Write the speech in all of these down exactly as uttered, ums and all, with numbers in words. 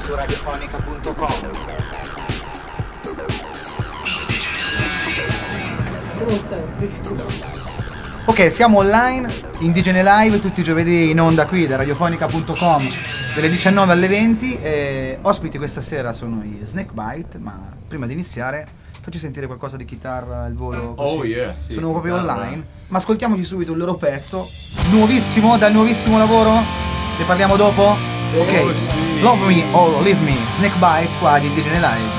su radiofonica punto com. Ok, siamo online, Indigene Live, tutti i giovedì in onda qui da radiofonica punto com, dalle diciannove alle venti. E ospiti questa sera sono i Snakebite, ma prima di iniziare facci sentire qualcosa di chitarra al volo così. Oh yeah, sì, sono proprio chitarra. online, ma ascoltiamoci subito il loro pezzo, nuovissimo, dal nuovissimo lavoro, ne parliamo dopo? Sì. Ok, Oh, sì. Love Me or Leave Me, Snakebite qua di Indigene Live.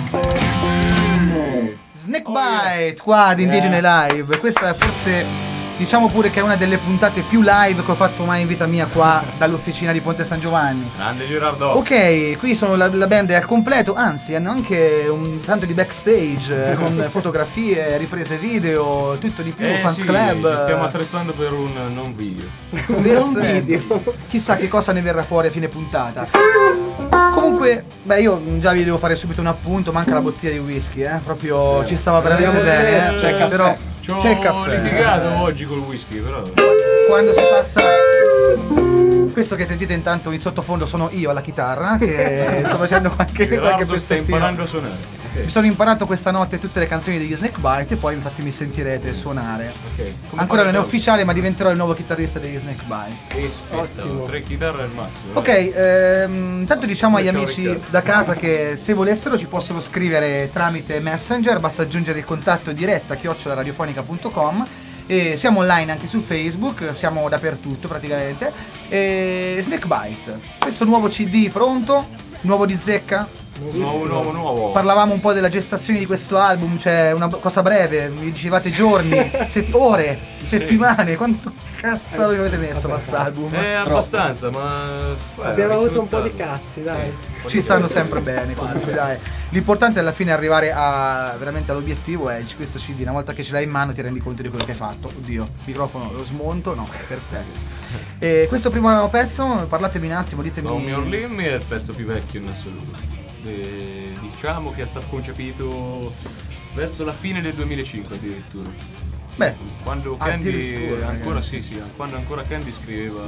Snakebite qua ad Indigene Live. Questa è forse Diciamo pure che è una delle puntate più live che ho fatto mai in vita mia qua dall'officina di Ponte San Giovanni. Grande Gerardo. Ok, qui sono la, la band è al completo, anzi hanno anche un tanto di backstage eh, con fotografie, riprese video, tutto di più, Eh fans sì, club. ci stiamo attrezzando per un non video. Non video. Chissà che cosa ne verrà fuori a fine puntata. Comunque, beh, io già vi devo fare subito un appunto, manca la bottiglia di whisky, eh. Proprio ci stava veramente Abbiamo bene, smesso, eh. c'è il caffè. Però Ci ho c'è il caffè. litigato oggi col whisky, però. Quando si passa. Questo che sentite intanto in sottofondo sono io alla chitarra, che sto facendo qualche, qualche Gerardo sta pezzettino. imparando a suonare. Mi sono imparato questa notte tutte le canzoni degli Snakebite e poi infatti mi sentirete suonare. Ok. Come Ancora non è fare ufficiale, ma diventerò il nuovo chitarrista degli Snakebite. te? Aspetta, Ottimo. tre chitarre al massimo. Ok, ehm, intanto diciamo agli Ciao, amici Riccardo. da casa che se volessero ci possono scrivere tramite Messenger, basta aggiungere il contatto diretta chiocciola radiofonica punto com. E siamo online anche su Facebook, siamo dappertutto praticamente. E Snakebite, questo nuovo C D pronto, nuovo di zecca. Nuovo, nuovo, nuovo. Parlavamo un po' della gestazione di questo album, cioè una cosa breve, mi dicevate giorni, setti- ore, settimane, quanto cazzo avete messo quest'album? Eh, abbastanza, ma. eh, Abbiamo avuto un po' risultato. di cazzi, dai. Sì. Ci stanno sempre bene comunque dai. L'importante alla fine è arrivare a veramente all'obiettivo e questo C D una volta che ce l'hai in mano ti rendi conto di quello che hai fatto. Oddio, microfono lo smonto, no, perfetto. E questo primo pezzo, parlatemi un attimo, ditemi. No, Mio Limmy è il pezzo più vecchio in assoluto. E diciamo che è stato concepito verso la fine del duemilacinque addirittura. Beh, Quando Candy addirittura, ancora ragazzi. sì, sì, quando ancora Candy scriveva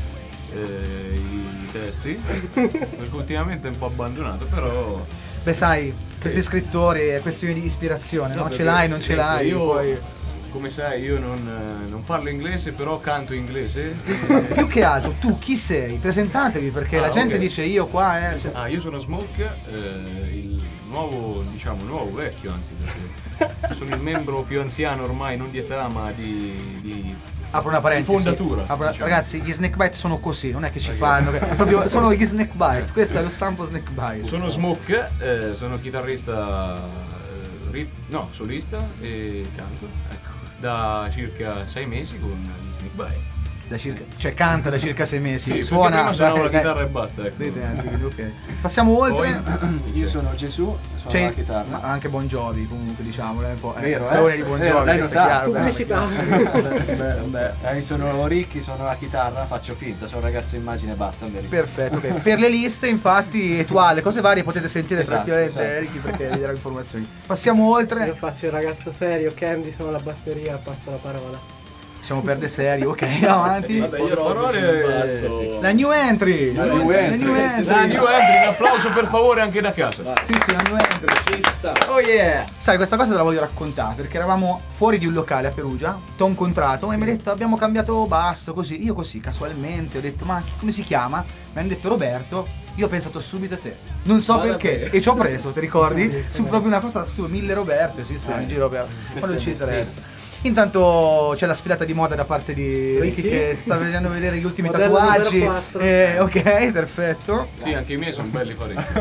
eh, i testi, perché ultimamente è un po' abbandonato, però beh sai, questi scrittori è questione di ispirazione, no? perché Ce l'hai, non ce questo l'hai, Io, poi. come sai, io non, eh, non parlo inglese, però canto inglese. e- Più che altro, tu chi sei? Presentatevi perché Ah, la gente ok. dice io qua, eh. cioè- Ah, io sono Smoke, eh, il nuovo, diciamo, nuovo vecchio, anzi, perché sono il membro più anziano ormai, non di età, ma di... di Apro una parentesi. Di fondatura, Apro una- diciamo. Ragazzi, gli Snakebite sono così, non è che ci Ok. fanno. che- proprio sono gli Snakebite. Questo è lo stampo Snakebite. Sono Smoke, eh, sono chitarrista, eh, rit- no, solista e canto, ecco, da circa sei mesi con gli Snakebite. Da circa, cioè canta da circa sei mesi. Sì, suona. perché prima suonavo la dai, chitarra e basta, ecco. dai tempi, quindi, ok. Passiamo oltre. Poi, Io sono Gesù, sono C'è la chitarra. ma anche Bon Jovi comunque diciamo, è un po'. Vero, eh? eh? di Bon Vero, Jovi, l'hai questo è notato? chiaro, beh, Pubblicità. Beh, beh, eh, sono Ricky, sono la chitarra, faccio finta, sono un ragazzo immagine e basta. mi ricordo. Perfetto, ok. Per le liste, infatti, etuale, cose varie potete sentire Esatto, tranquillamente esatto. Ricky perché vi darà informazioni. Passiamo oltre. Io faccio il ragazzo serio, Candy sono la batteria, passo la parola. Siamo per de serie, ok, avanti. Vabbè, Poche io robo parole, sul basso. sì. La new entry! La new La entry. new entry! La new entry, un applauso per favore anche da casa. Sì, sì, la new entry. Ci sta. Oh yeah! Sai, questa cosa te la voglio raccontare perché eravamo fuori di un locale a Perugia, ti ho incontrato e mi hai detto abbiamo cambiato basso così. Io così casualmente ho detto ma chi- come si chiama? Mi hanno detto Roberto. Io ho pensato subito a te. Non so Ma perché. davvero? E ci ho preso, ti ricordi? Sì, Su sì. proprio una cosa su mille Roberto, esistono Eh. in giro per. Ma non ci Questo è interessa. Intanto c'è la sfilata di moda da parte di Ricky Ricky? che sta facendo vedere gli ultimi Modello tatuaggi. numero quattro. Eh, ok, perfetto. Sì, anche i miei sono belli parecchio.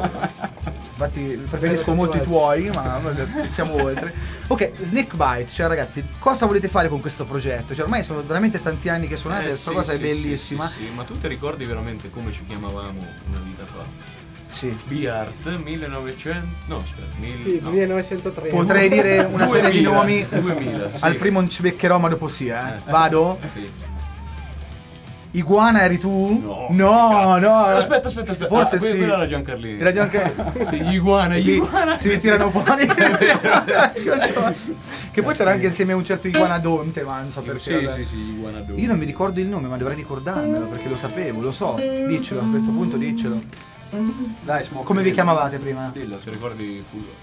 Infatti preferisco Bello molto i tuoi, tatuaggio. ma vabbè, siamo oltre. Ok, Snakebite, cioè ragazzi, cosa volete fare con questo progetto? Cioè ormai sono veramente tanti anni che suonate, Eh, questa sì, cosa è sì, bellissima. sì, sì, sì. Ma tu ti ricordi veramente come ci chiamavamo una vita fa? Sì. B-Art millenovecento... No, aspetta, mille... Sì, no. millenovecentotrenta. Potrei dire una serie di duemila, nomi. duemila, sì. Al primo non ci beccherò, ma dopo sì, eh. Eh. Vado? Sì. Iguana eri tu? No. No, no. Aspetta, aspetta, aspetta. Forse ah, sì. quella era Giancarlini. Era già anche. Sì, Iguana, Lì Iguana. si tirano fuori. Non so. Che poi c'era anche insieme un certo Iguanadonte, ma non so perché. Sì, vabbè. sì, sì, Iguana due. Io non mi ricordo il nome, ma dovrei ricordarmelo perché lo sapevo, lo so. Diccelo, a questo punto diccelo. Dai, Smoke. Come vi dillo. chiamavate prima? Dillo, Se ricordi Fulgor.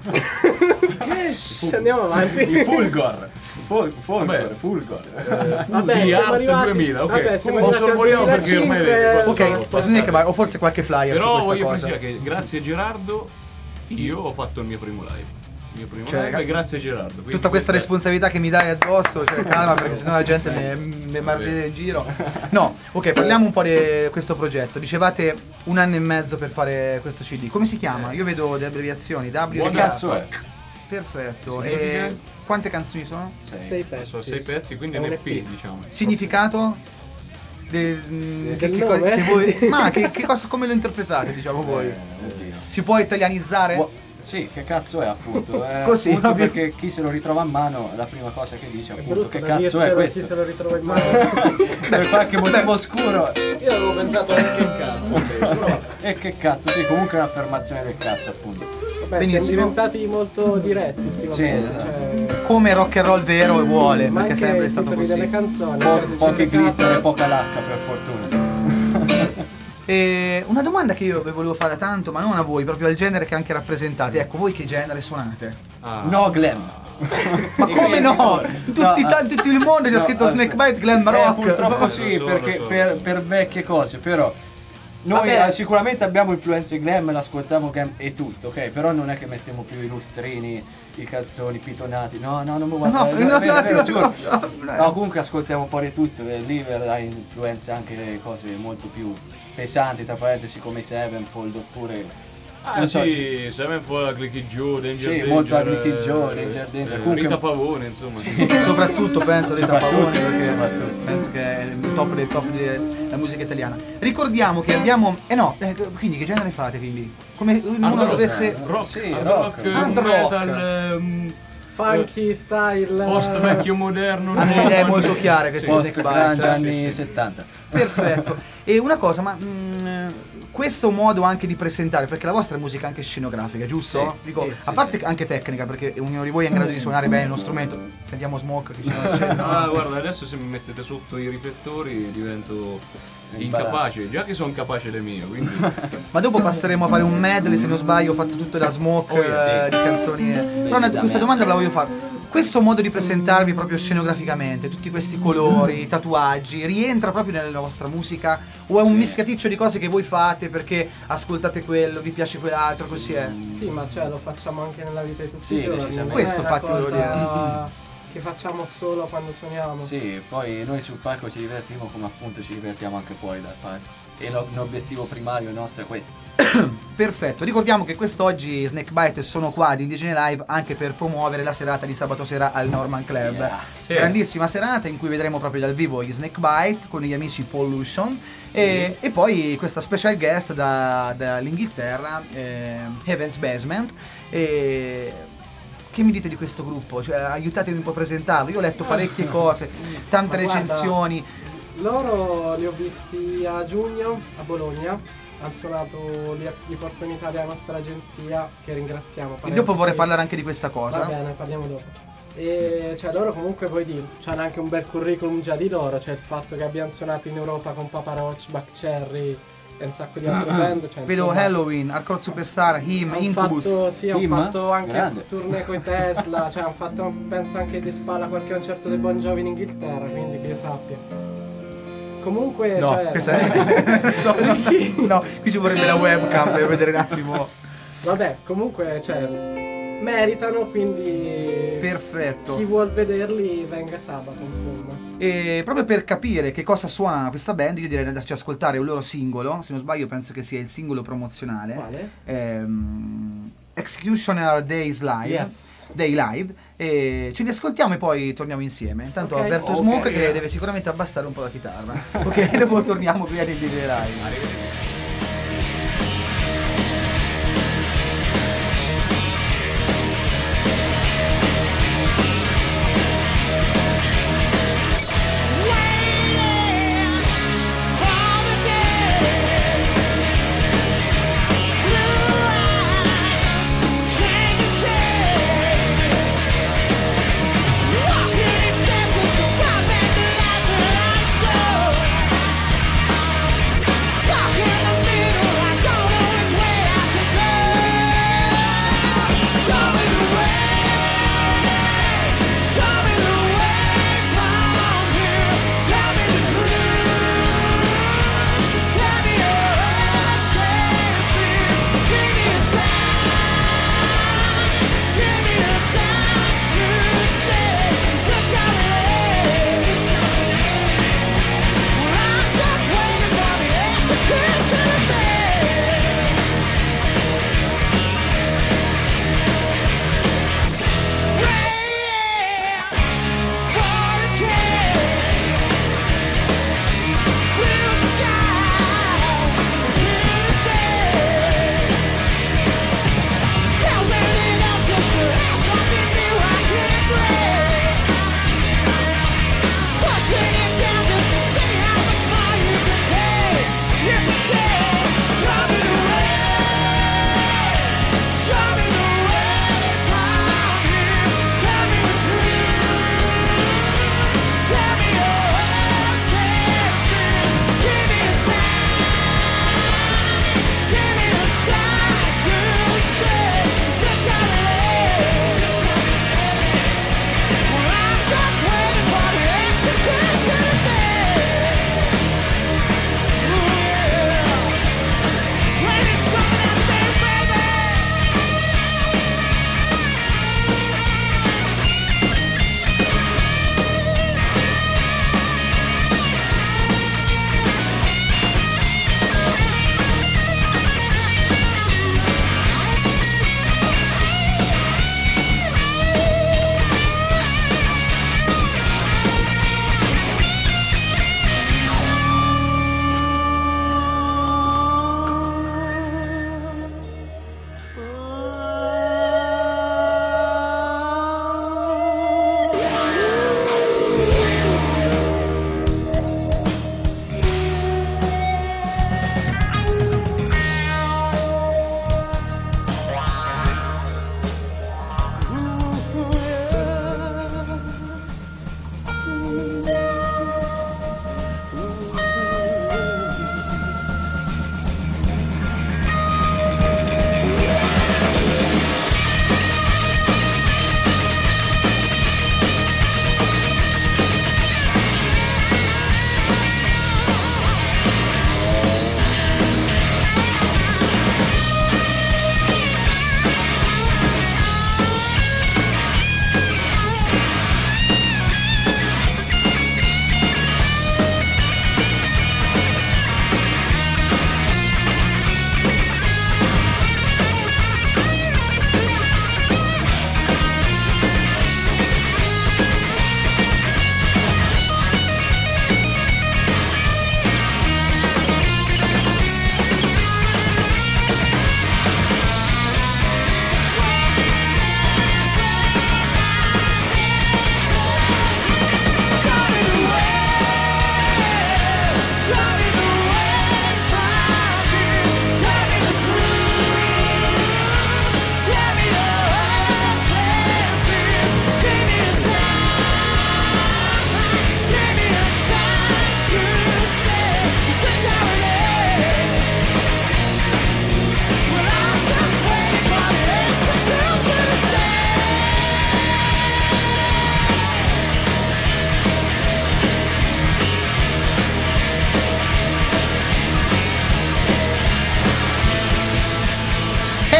Andiamo avanti. Il Fulgor. Ful- Fulgor, Vabbè. Fulgor. Vabbè, di siamo Art arrivati. duemila, ok. Vabbè, siamo Non arrivati al sorvoliamo perché ormai le cose sono Ok, passate. Snake, o forse qualche flyer su Però questa voglio cosa. precisare che grazie a Gerardo io ho fatto il mio primo live. Il mio primo Cioè, live raga, e grazie a Gerardo. Quindi Tutta questa è- responsabilità che mi dai addosso, cioè calma perché sennò la gente mi, mi vede in giro. No, ok, parliamo un po' di questo progetto. Dicevate un anno e mezzo per fare questo C D. Come si chiama? Io vedo le abbreviazioni. W Che Buona- cazzo è? Perfetto. Significa? E quante canzoni sono? Sei pezzi. Sono sei pezzi, quindi è È un un E P, E P. diciamo. Significato? Del, mm, Del che, che, nome? che voi, ma che, che cosa, come lo interpretate, diciamo voi? Eh, oddio. Si può italianizzare? Può- Sì, che cazzo è appunto? Eh, Così, appunto ovvio. perché chi se lo ritrova a mano, la prima cosa che dice È appunto brutto che da cazzo è dirselo a chi questo? se lo ritrova in mano. Per qualche motivo oscuro. Io avevo pensato anche che cazzo invece, però. E che cazzo, sì, comunque è un'affermazione del cazzo appunto. Vabbè, Benissimo. siamo diventati molto diretti ultimamente. Sì, esatto. Cioè, Come rock and roll vero e vuole, ma perché anche sempre è i stato titoli così. delle canzoni. Po- cioè, se ci pochi fai caso- glitter e poca lacca per fortuna. E una domanda che io vi volevo fare da tanto, ma non a voi, proprio al genere che anche rappresentate. Ecco, voi che genere suonate? Ah. No glam. Ma come no? Tutti, No, ta- ah, tutto il mondo c'è no, scritto aspetta. Snakebite Glam Eh, Rock. purtroppo Lo sì, so, perché lo so, per, lo so. per vecchie cose, però noi Vabbè. eh, sicuramente abbiamo influenze glam, l'ascoltiamo glam e tutto, ok? Però non è che mettiamo più i lustrini, i calzoni pitonati. No, no, non mi guarda. No, è no, vero, no, è vero, è vero, no, giuro. no, no. No, comunque ascoltiamo un po' di tutto, eh, lì ha influenze anche cose molto più pesanti, tra parentesi come i Sevenfold oppure Ah non so, sì, Sevenfold, Clicky Joe, Danger Sì, Danger, molto a Clicky eh, Joe, Danger Danger. eh, Comunque- Rita Pavone, insomma. Soprattutto penso dei Soprattutto, Tapavone, perché soprattutto. penso che è il top dei top della musica italiana. Ricordiamo che abbiamo. Eh no, eh, quindi che genere fate quindi? Come uno rock, dovesse. Rock, Sì, hard rock. rock, Hard metal, rock. ehm, Funky style. post vecchio moderno. Hanno no, idee no, molto no. chiare questi post Snakebite. grunge anni settanta. Perfetto. E una cosa, ma mh, questo modo anche di presentare, perché la vostra è musica anche scenografica, giusto? Sì, Dico, sì, a sì, parte anche tecnica, perché ognuno di voi è in grado di suonare bene uno strumento. Sentiamo Smoke che ci accenna. Ah, guarda, adesso se mi mettete sotto i riflettori divento Imbarazzo. incapace, già che sono capace le mie, quindi Ma dopo passeremo a fare un medley, se non sbaglio, ho fatto tutto da Smoke, Oh, yeah, eh, di canzoni. Però una- questa domanda ve la voglio fare. Questo modo di presentarvi proprio scenograficamente, tutti questi colori, i tatuaggi, rientra proprio nella vostra musica? O è un Sì. mischiaticcio di cose che voi fate perché ascoltate quello, vi piace quell'altro, così è? Sì, ma cioè lo facciamo anche nella vita di tutti Sì, i giorni. decisamente. non è Questo una infatti volevo cosa che facciamo solo quando suoniamo. Sì, poi noi sul palco ci divertiamo come appunto ci divertiamo anche fuori dal palco. E lo- l'obiettivo primario nostro è questo. Perfetto, ricordiamo che quest'oggi Snakebite sono qua ad Indigene Live anche per promuovere la serata di sabato sera al Norman Club. Yeah. Sì. Grandissima serata in cui vedremo proprio dal vivo gli Snakebite con gli amici Pollution e, e poi questa special guest da- dall'Inghilterra, eh, Heaven's Basement. E che mi dite di questo gruppo? Cioè, aiutatemi un po' a presentarlo. Io ho letto parecchie cose, tante Ma guarda, recensioni. Loro li ho visti a giugno a Bologna, hanno suonato, li, li porto in Italia la nostra agenzia, che ringraziamo. E dopo parentesi. vorrei parlare anche di questa cosa. Va bene, parliamo dopo. E cioè loro comunque poi di, c'hanno anche un bel curriculum già di loro, cioè il fatto che abbiano suonato in Europa con Papa Roach, Buck Cherry e un sacco di altre band. Cioè, Vedo insomma, Halloween, Hardcore Superstar, Him, hanno Incubus. fatto, sì, hanno Kim? fatto anche Grande. tournée con i Tesla, cioè hanno fatto penso anche di spalla qualche concerto dei Bon Jovi in Inghilterra, quindi che io sappia. Comunque, No, cioè, questa è. Insomma, no, qui ci vorrebbe la webcam per vedere un attimo. vabbè, comunque, cioè, meritano, quindi Perfetto. chi vuol vederli venga sabato, insomma. E proprio per capire che cosa suona questa band, io direi di andarci ad ascoltare un loro singolo. Se non sbaglio, penso che sia il singolo promozionale. Quale? Ehm, Executioner Days Live. Yes. Day Live. E ci riascoltiamo e poi torniamo insieme. Intanto Ok. Alberto Ok. Smoke che deve sicuramente abbassare un po' la chitarra. Ok, dopo torniamo qui ad Indie Live. Walking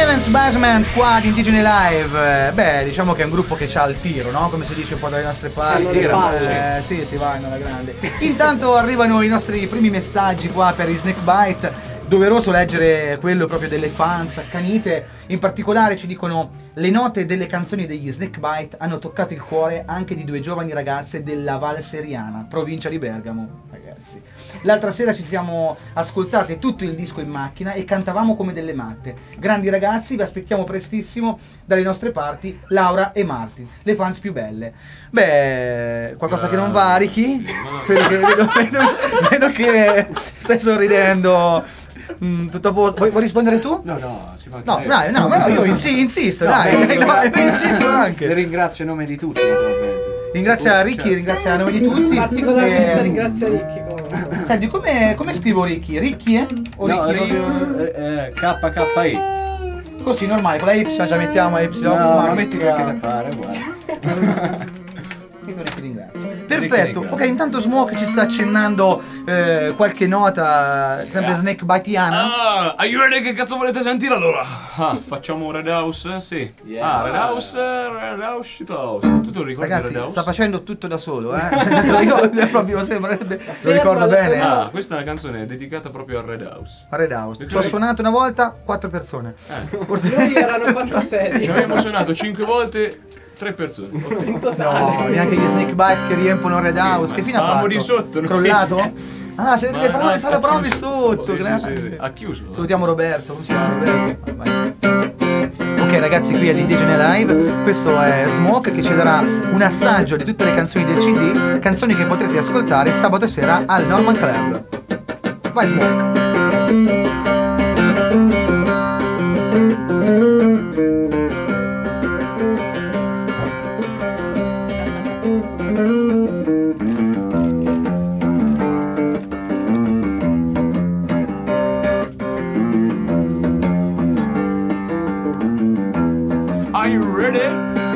Seventh Basement qua di Indigene Live. Eh, beh, diciamo che è un gruppo che c'ha il tiro, no? Come si dice un po' dalle nostre parti. Hanno le palle. Eh, sì, si vanno alla grande. Intanto arrivano i nostri primi messaggi qua per i Snakebite. Doveroso leggere quello proprio delle fans accanite. In particolare ci dicono: le note delle canzoni degli Snakebite hanno toccato il cuore anche di due giovani ragazze della Val Seriana, provincia di Bergamo. Ragazzi, l'altra sera ci siamo ascoltate tutto il disco in macchina e cantavamo come delle matte. Grandi ragazzi, vi aspettiamo prestissimo dalle nostre parti, Laura e Martin, le fans più belle. Beh, qualcosa che non va, Ricky? Vedo che, vedo, vedo, vedo che stai sorridendo. Mm, tutto a posto. Vuoi, vuoi rispondere tu? No, no, si fa No, dai, no, ma io insi- insisto, No, dai, no, dai, no, dai, no. insisto Le anche. ringrazio a nome di tutti, naturalmente. Ringrazia Ricky, ringrazia a nome di tutti. Particolarmente Eh, ringrazia Ricky comunque. Senti, come, come scrivo Ricky? Ricky, eh? O No, Ricky? ri- eh, K K I. Così, normale, con la Y già mettiamo la Y. No, ma ma metti quel che ti ti pare, guarda. ringrazio. Ricky Perfetto, ringrazio. ok, intanto Smoke ci sta accennando eh, qualche nota, sempre Snakebiteana. Ah, are you ready? Che cazzo volete sentire allora? Ah, facciamo Red House? Sì. Yeah. Ah, Red House, Red House, Shit House. Tu te lo ricordi Ragazzi, Red House? sta facendo tutto da solo, eh? Nel senso, io proprio sembra, lo ricordo Fermalo, bene. fermalo. Ah, questa è una canzone dedicata proprio al Red House. A Red House. Ci ho suonato una volta, quattro persone. Eh, Forse Noi erano quattro sedi. ci abbiamo suonato cinque volte, tre persone. Ok. In totale. no, neanche gli Snakebite che riempono Red House. ma Che fine ha stavamo fatto? di sotto, noi. Crollato? Ah, c'è Ma delle parole, no, sta la ha parola di chiuso. sotto. Sì, sì, grazie. sì, sì. Ha chiuso. Salutiamo Roberto. Come si chiama Roberto? Vai. Ok ragazzi, qui all'Indigene Live, questo è Smoke che ci darà un assaggio di tutte le canzoni del C D, canzoni che potrete ascoltare sabato sera al Norman Club. Vai Smoke. Are you ready?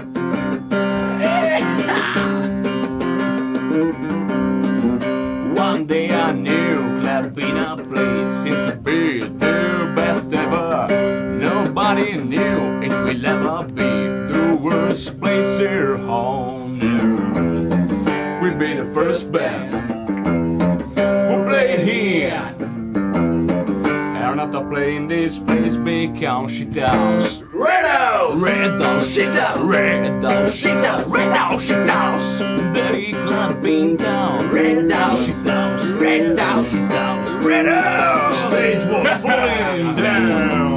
One day I knew Clapina played since a beat their best ever. Nobody knew it will ever be the worst place here on earth. We'll be the first band who play here. Are not a play in this place because shit house. Red house, red house, shit house, red house, shit house, red house, shit house. Dirty clubbing down, red house, shit house, red house, shit house, red house. Stage was falling down.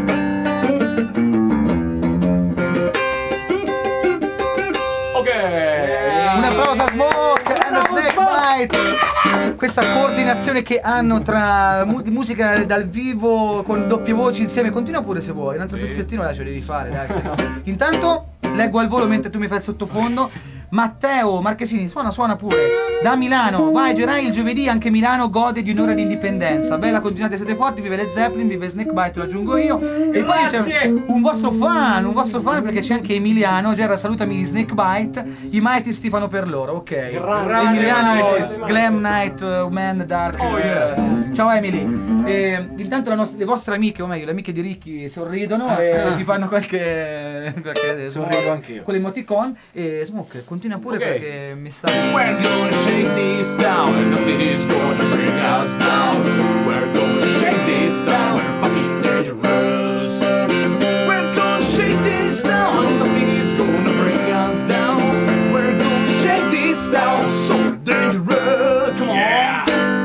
Ok. Un applauso a Smoke and Snakebite. Questa coordinazione che hanno tra mu- musica dal vivo con doppie voci insieme. Continua pure se vuoi, un altro Sì. pezzettino dai, ce lo devi fare, dai, se no. Intanto leggo al volo mentre tu mi fai il sottofondo. Matteo Marchesini, suona, suona pure. Da Milano, vai Gerai, il giovedì anche Milano gode di un'ora di indipendenza. Bella, continuate, siete forti, vive le Zeppelin, vive Snakebite, lo aggiungo io. E poi c'è un vostro fan, un vostro fan perché c'è anche Emiliano. Gerard, salutami Snakebite. I Mighty ti fanno per loro, ok. Grande Emiliano, Mighties. Glam Night, uh, Man, Dark. Oh, yeah. Ciao Emily. E, intanto la nostra- le vostre amiche, o meglio le amiche di Ricky, sorridono e ti fanno qualche, qualche Sorrido anch'io. con l'emoticon. E Smoke, continua pure Ok. perché mi stai. We're gonna shake this down and nothing is gonna bring us down. We're gonna shake this down, we're fucking dangerous. We're gonna shake this down and nothing is gonna bring us down. We're gonna shake this down, so dangerous. Come on. Yeah.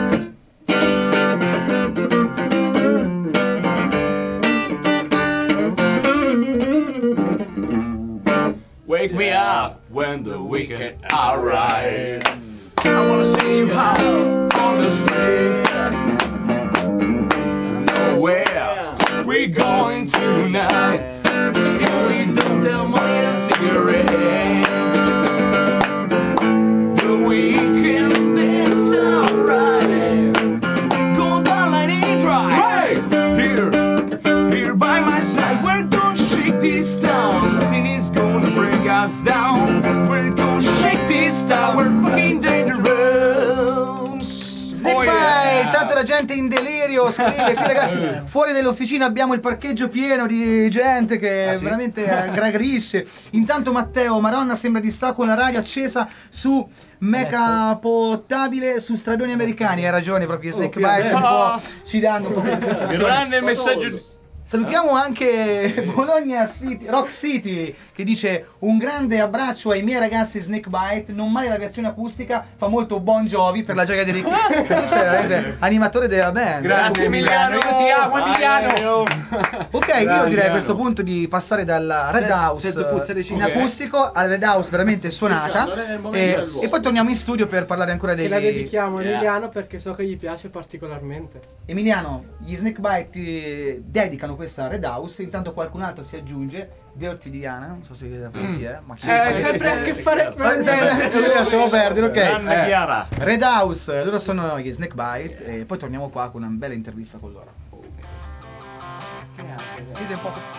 Wake me up when the weekend arrives. I wanna see you out on the street. Nowhere we going tonight. If we don't tell money a cigarette. The weekend is alright. Go down like it right. Hey, here, here by my side. We're gonna shake this down. Nothing is gonna bring us down. We're gonna shake this down. We're fucking la gente in delirio, scrive qui ragazzi, fuori dall'officina abbiamo il parcheggio pieno di gente che Ah, sì? veramente aggregrisce. Intanto Matteo Maronna sembra di stare con la radio accesa su meca potabile su stradoni americani. Hai ragione, proprio Snake Bite un po' ci danno un po' queste sensazioni. Grande messaggio. Salutiamo anche Bologna City, Rock City, che dice un grande abbraccio ai miei ragazzi Snakebite, non male la versione acustica, fa molto Bon Jovi per la gioia di Ricky. Tu sei veramente animatore della band. Grazie Emiliano, io ti amo, Emiliano. Ok, io direi a questo punto di passare dalla Red Sento- House sento puzza di in cibo. acustico alla Red House veramente suonata Non è il momento e, del luogo. e poi torniamo in studio per parlare ancora dei... Che la dedichiamo a Yeah. Emiliano perché so che gli piace particolarmente. Emiliano, gli Snakebite ti dedicano questa Red House, intanto qualcun altro si aggiunge, Dirty Diana, non so se chi è, ma Eh, sempre a che fare Eh, sempre- lasciamo perdere, ok. Grande Eh, Chiara. Red House, loro sono gli Snakebite e poi torniamo qua con una bella intervista con loro. Dite un po'.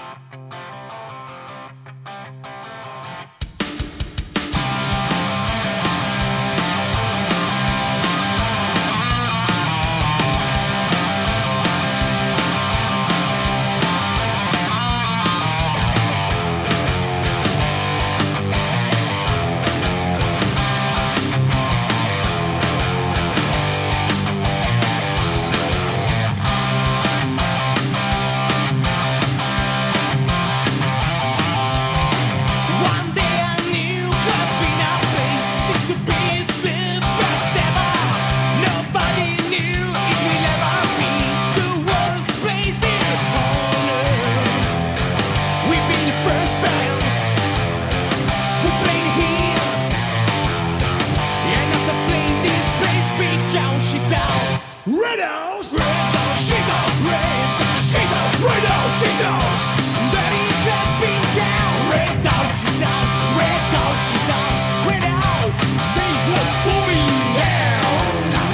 One day I knew clubbing our place seemed to be the best ever. Nobody knew it will ever be the worst place in on earth. We've been the first band who played here, and after playing this place, began she downs. Red House, Red House, she goes, Red House, she goes, Red House, she goes. Daddy jumping down, Red House, she does, Red House, she does, Red House, stage was falling down.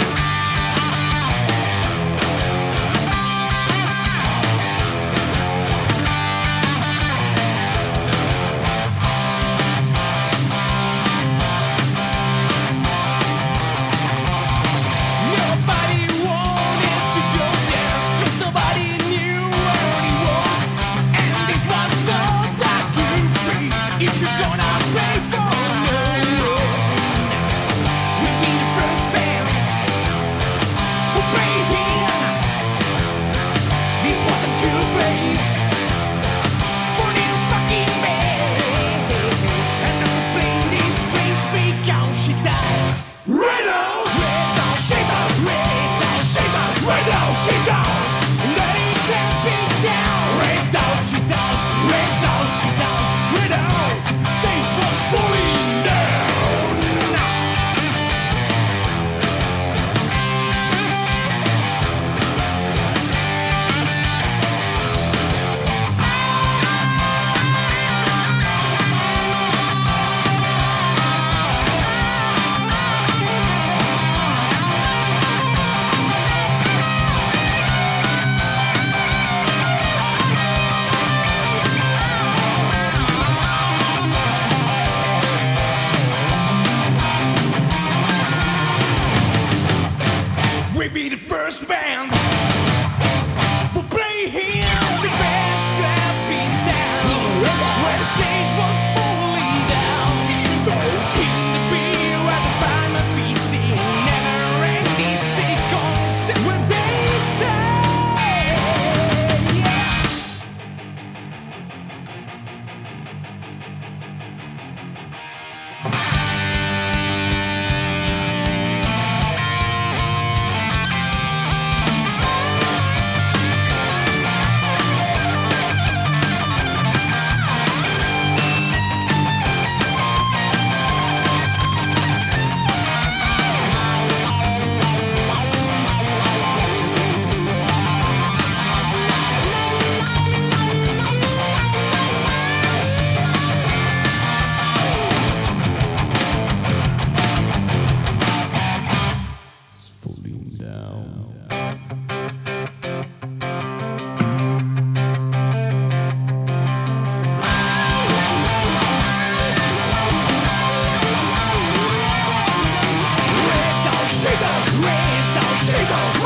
Nobody wanted to go there, 'cause nobody knew where he was. And this was not that good free if you're gonna pay for no one. We'll be the first band who play here. This was a good place for new fucking man. And after playing this place, began she dies. Red House, Red House, she does, Red House, she does, Red House, she does. Let it get beat down. Red House, she does, Red House, she does, Red House. Stage was falling down. We be the first band who play here. The best clapping down where the stage was falling down. In the beer at the time of P C, never ending sequence where they stay. Yeah. Red House, she goes, Red House, she goes, Red House,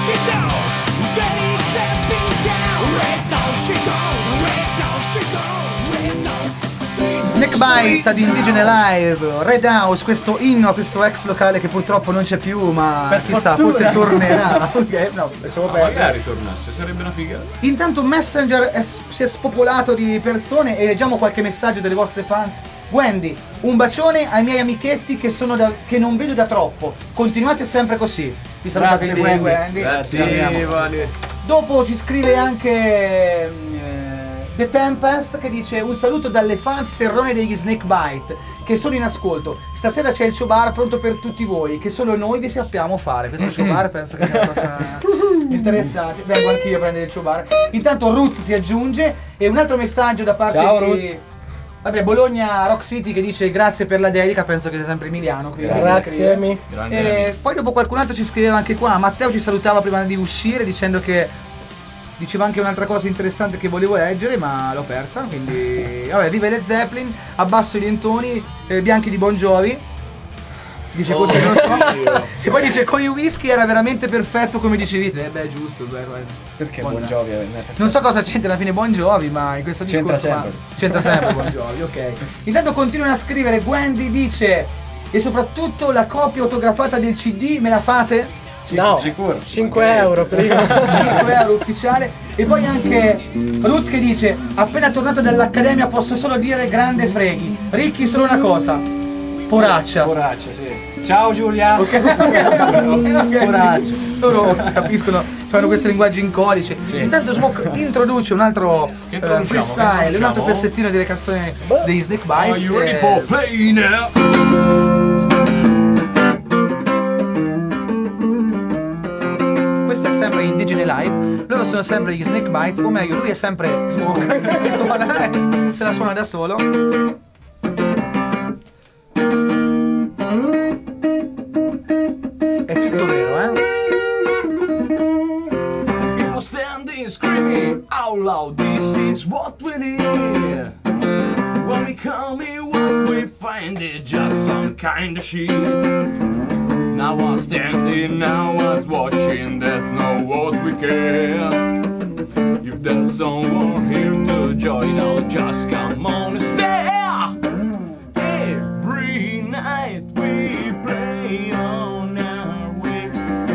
she goes, Danny clamping down. Red down she goes, red down she goes, red down. Snakebite ad Indigene Live, Red House, questo inno a questo ex locale che purtroppo non c'è più, ma Per chissà, fortuna. forse tornerà. Ok, no, lasciamo Ma perdere. magari tornasse, sarebbe una figata. Intanto Messenger è, si è spopolato di persone e leggiamo qualche messaggio delle vostre fans. Wendy, un bacione ai miei amichetti che, sono da, che non vedo da troppo. Continuate sempre così. Vi saluta Grazie, quindi Wendy. Grazie, Vale. Dopo ci scrive anche eh, The Tempest che dice un saluto dalle fans terrone degli Snakebite che sono in ascolto. Stasera c'è il show bar pronto per tutti voi che solo noi vi sappiamo fare. Questo show bar penso che sia una cosa interessante. Vengo anch'io a prendere il show bar. Intanto Ruth si aggiunge e un altro messaggio da parte Ciao, di Ruth. Vabbè, Bologna Rock City che dice grazie per la dedica, penso che sia sempre Emiliano. qui che Grazie, scrive. Emi. Grande E amico. poi dopo qualcun altro ci scriveva anche qua. Matteo ci salutava prima di uscire dicendo che diceva anche un'altra cosa interessante che volevo leggere ma l'ho persa, quindi vabbè, vive le Zeppelin, abbasso i lentoni eh, bianchi di Bon Jovi. Dice così, non lo so. E poi dice con i whisky era veramente perfetto come dicevi te. Eh beh, giusto, beh, guarda. Perché Buona. Bon Jovi è perfetto? Non so cosa c'entra alla fine Bon Jovi, ma in questo C'entra discorso ma- sempre. c'entra sempre Bon Jovi, ok. Intanto continuano a scrivere. Wendy dice e soprattutto la copia autografata del C D me la fate? No, sicuro. cinque euro prima. cinque euro ufficiale. E poi anche Ruth che dice appena tornato dall'accademia posso solo dire grande freghi. Ricchi solo una cosa, poraccia. Poraccia, sì. Ciao Giulia. Ok, poraccia. Loro capiscono, fanno questo linguaggio in codice. Intanto Smoke introduce un altro Che eh, introduciamo? freestyle, Che un altro introduciamo? pezzettino delle canzoni degli Snakebite. Are you ready eh, for play now? Questo è sempre Indigene Live, loro sono sempre gli Snakebite, o meglio lui è sempre Smoke, suona, eh, se la suona da solo. È tutto vero, eh? People standing screaming out loud, this is what we need. When we come in, what we find is just some kind of shit. Now I'm standing, now I'm watching, there's no what we care. If there's someone here to join, I'll just come on and stare. Every night we play on our way.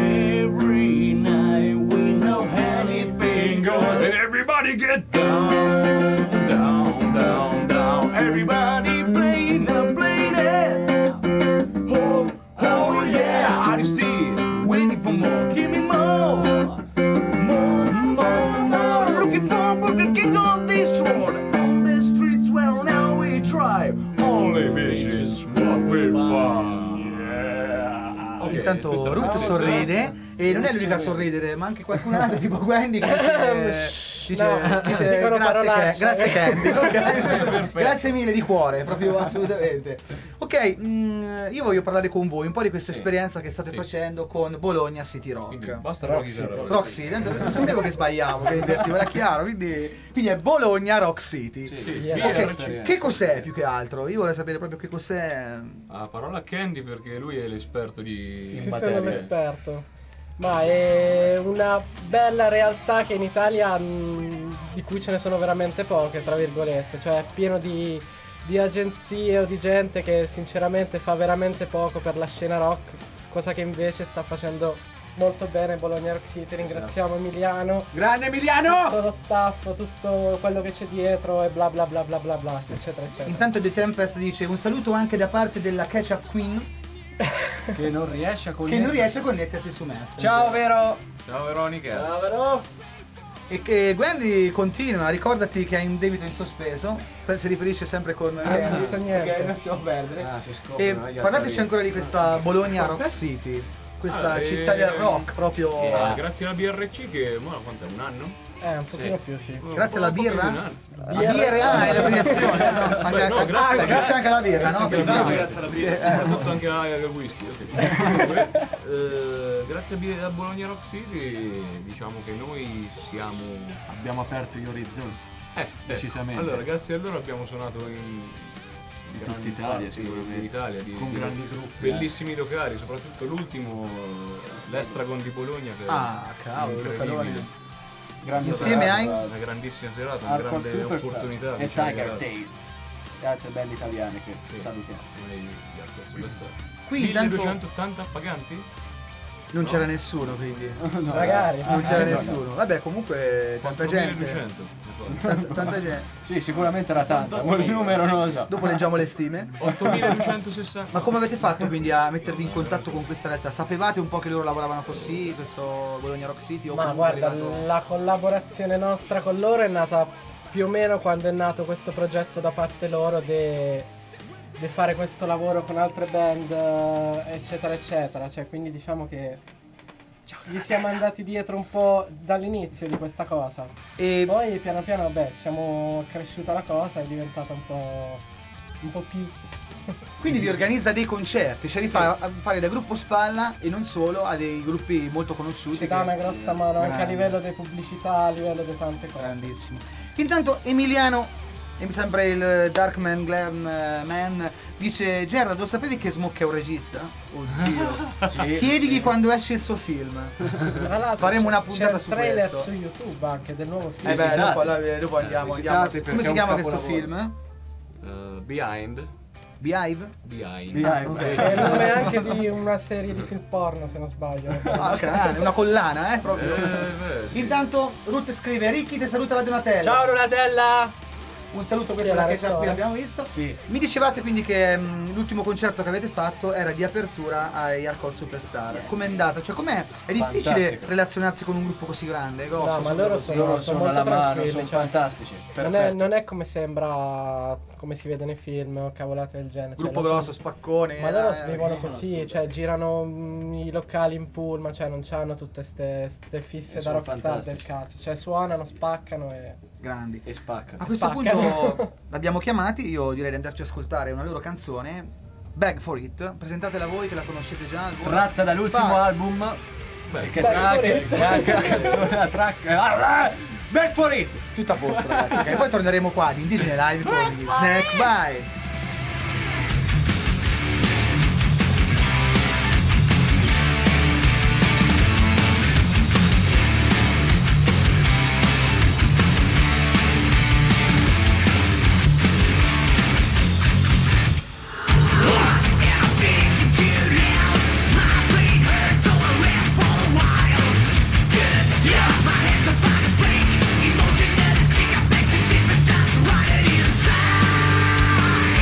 Every night we know anything goes. And everybody get down, down, down, down. Everybody playing, uh, playing it. Oh, oh yeah. Are you still waiting for more? Give me more. More, more, more. Looking for Burger King on this road. On the streets where now we drive. Only bitches what we find. Yeah. Ok, Intanto questa- Ruth sorride e non è l'unica a sorridere, ma anche qualcun altro tipo Wendy che dice, dice, No, dice dicono grazie, parolacce. Ca- grazie Candy, ok? Grazie mille di cuore, proprio assolutamente. Ok, mm, io voglio parlare con voi un po' di questa Sì. esperienza che state Sì. facendo con Bologna City Quindi Rock. basta la chitarra. Roxy, non sapevo che sbagliavo, che invertivo, era chiaro, quindi, quindi è Bologna Rock City. Sì, Yeah. B R C. Ok, che cos'è più che altro? Io vorrei sapere proprio che cos'è. Ah, parola a Candy perché lui è l'esperto di Sì, in sono materia. l'esperto. Ma è una bella realtà che in Italia mh, di cui ce ne sono veramente poche, tra virgolette, cioè è pieno di, di agenzie o di gente che sinceramente fa veramente poco per la scena rock, cosa che invece sta facendo molto bene Bologna Rock City. Ringraziamo Emiliano, Grande Emiliano! tutto lo staff, tutto quello che c'è dietro e bla bla bla bla bla bla, eccetera eccetera. Intanto The Tempest dice un saluto anche da parte della Ketchup Queen Che non riesce a che connettere. non riesce a connettersi su Messenger. Ciao Vero! Ciao Veronica. Bravo! E che Wendy continua, ricordati che hai un debito in sospeso, si riferisce sempre con Wendy, non so niente. ok, non ci può perdere. Ah, si E scoprono gli parlateci altari. ancora di questa Bologna Rock City, questa Ah, città eh, del rock proprio. Ah, grazie alla B R C che, ma quanto è, un anno? Eh, un pochino più, sì. Grazie alla Un po' più di birra? un anno. La birra è l'abbreviazione, no? Anche- Beh, no, anche- grazie- ah, grazie anche alla birra, no? Grazie Bravo. alla birra. Soprattutto anche al whisky. ok. Comunque, eh, grazie a B- a Bologna Rock City diciamo che noi siamo Abbiamo aperto gli orizzonti. eh, Decisamente. Allora, grazie a loro abbiamo suonato in In grandi tutta Italia, parti sicuramente. in Italia, di, Con di grandi gruppi, eh. bellissimi locali, soprattutto l'ultimo, l'Estragon di Bologna, che Ah, è cavolo, incredibile. localone. Grande Insieme serata, ai- tra l'altro. Una grandissima serata, una Hardcore grande Superstar opportunità. e che ci ha Tiger regalato. Tales, le altre band italiane che Sì. salutiamo. Uno degli Hardcore Superstar. Qui intanto milleduecentottanta paganti? non c'era nessuno, quindi. No, Magari. Non eh, c'era no, no. nessuno. Vabbè, comunque tanta gente. quattromiladuecento. Tanta, tanta gente. Sì, sicuramente era tanta, ma il numero non lo so. Dopo leggiamo le stime. ottomiladuecentosessanta. Ma come avete fatto quindi a mettervi in contatto con questa realtà? Sapevate un po' che loro lavoravano così, questo Bologna Rock City? O Ma comunque è guarda, arrivato- la collaborazione nostra con loro è nata più o meno quando è nato questo progetto da parte loro di fare questo lavoro con altre band, eh, eccetera, eccetera. Cioè, quindi diciamo che gli siamo andati dietro un po' dall'inizio di questa cosa. E Poi piano piano, vabbè, siamo cresciuta la cosa, è diventata un po', un po' più... quindi vi organizza dei concerti, cioè li fa a fare da gruppo spalla e non solo a dei gruppi molto conosciuti. Ci dà che- una grossa mano anche a Grandi. livello di pubblicità, a livello di tante cose. Grandissimo. Intanto Emiliano, e mi sembra il Darkman Glam eh, Man, dice: Gerard, lo sapevi che Smoke è un regista? Oddio. Sì, Chiedigli sì. quando esce il suo film. Tra l'altro Faremo c'è- una puntata c'è su il trailer questo. su YouTube anche del nuovo film. Eh beh, Visitate. dopo, allora, dopo andiamo, andiamo. visitate Come perché si è un chiama questo capolavoro. film? Uh, behind. Behive? Behind. Behind. È il nome anche di una serie di film porno, se non sbaglio. Ah, ok, ah, è una collana, eh, proprio. Eh, beh, sì. Intanto Ruth scrive: Ricky ti saluta la Donatella. Ciao Donatella! Un saluto, Sì, questa è la la che c'è qui, rettore. l'abbiamo visto. Sì. Mi dicevate quindi che mh, l'ultimo concerto che avete fatto era di apertura ai Hardcore Superstar. Com'è andato? Cioè, com'è? È difficile Fantastico. relazionarsi con un gruppo così grande, grosso? No, ma loro così. sono- Loro sono molto alla mano, tranquilli, sono cioè, fantastici. Non è, perfetti. non è come sembra, come si vede nei film o cavolate del genere. cioè, Gruppo loro grosso, sono- spaccone. Ma loro eh, vivono eh, così, cioè girano mm, i locali in pullman, cioè non hanno tutte ste, ste fisse E da sono rockstar fantastici. del cazzo. Cioè suonano, spaccano e... grandi. E spacca. A questo Spacca. punto l'abbiamo chiamati, io direi di andarci a ascoltare una loro canzone, Beg for It. Presentatela voi che la conoscete già. al volo. Tratta dall'ultimo Spara. album. Beh, Che Back tra for che it. che anche la canzone, la track. Ah, Back for it! Tutto a posto, ragazzi. Ok, poi torneremo qua di Indigene Live con gli Snack Bye. Emotion that is affecting different times, right inside.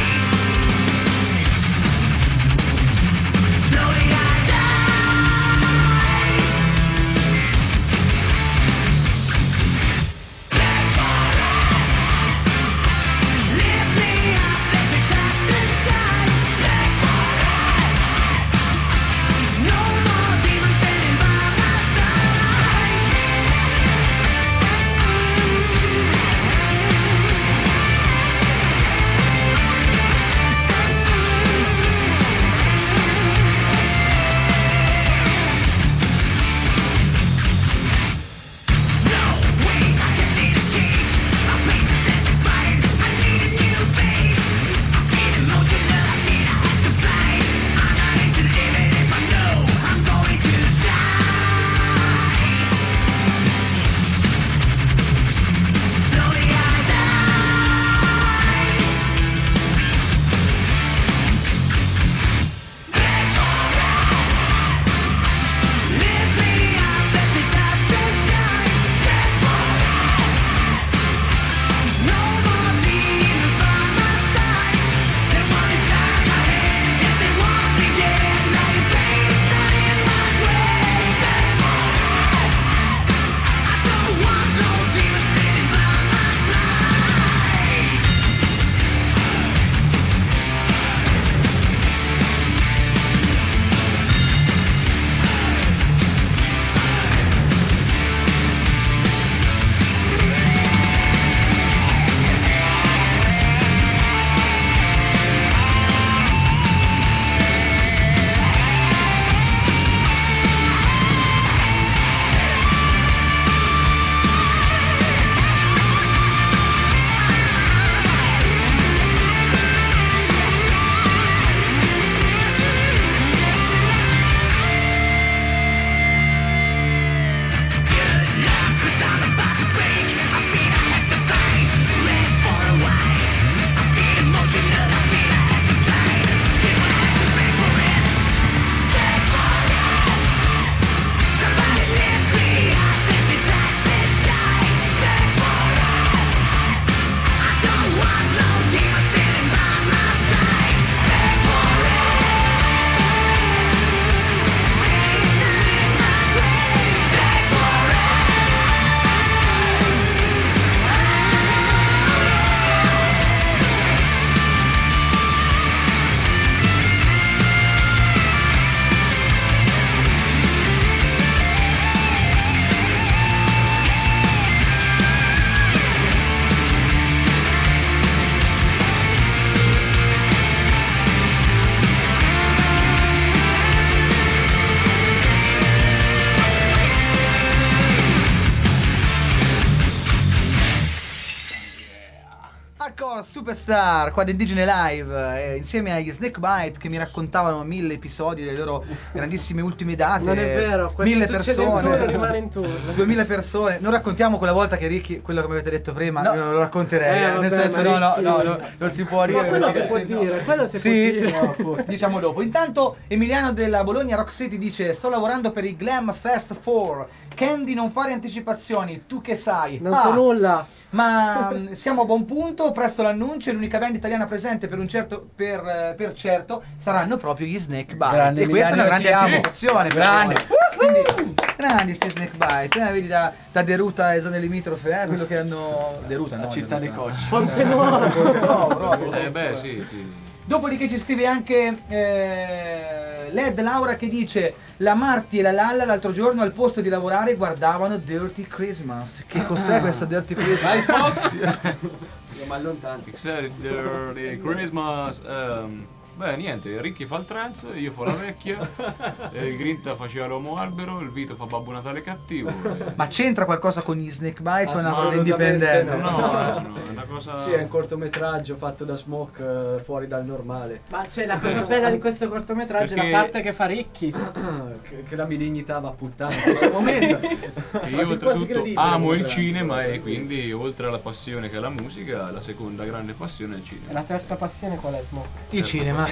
Superstar qua di Indigene Live, eh, insieme agli Snakebite che mi raccontavano mille episodi delle loro grandissime ultime date. Non è vero, quel mille che succede persone, in tour rimane in tour. duemila persone. Non raccontiamo quella volta che Ricky, quello che mi avete detto prima, No. io non lo racconterei, Eh, eh, vabbè, nel senso ma no, no, Ricky- no, no, non si può dire. Ma quello perché si può se no- dire, quello si può Sì? dire. No, diciamo dopo. Intanto Emiliano della Bologna Rock City dice: sto lavorando per il Glam Fest quattro. Candy, non fare anticipazioni, tu che sai. Non Ah, so nulla. ma mh, siamo a buon punto, presto l'annuncio, l'unica band italiana presente per un certo per, eh, per certo saranno proprio gli Snakebite. Grande E questa è una Emiliano, grande ti amo. anticipazione, grande. Quindi, grandi sti Snakebite, eh, vedi da, da Deruta e zone limitrofe, eh, quello che hanno Deruta, La no, città dei Deruta. cocci. Ponte Nuovo. No, proprio. Eh beh, sì, sì. Dopodiché ci scrive anche eh, Led Laura che dice: la Marti e la Lalla l'altro giorno al posto di lavorare guardavano Dirty Christmas. Che cos'è questo Dirty Christmas? Io mi allontano. Pixel Dirty Christmas. ehm, beh, niente, Ricky fa il trance, io fa la vecchia, e il Grinta faceva l'uomo albero, il Vito fa Babbo Natale cattivo. e- Ma c'entra qualcosa con gli Snakebite o è una cosa Assolutamente indipendente? No, no, no, è una cosa. Sì, è un cortometraggio fatto da Smoke eh, fuori dal normale. Ma c'è la cosa bella di questo cortometraggio, è Perché- la parte che fa Ricky. che, che la mia dignità va a puttana in questo momento. E quasi io oltretutto credibile, amo il come cinema trance, e quindi oltre alla passione che è la musica, la seconda grande passione è il E cinema. la terza passione qual è, Smoke? Il cinema.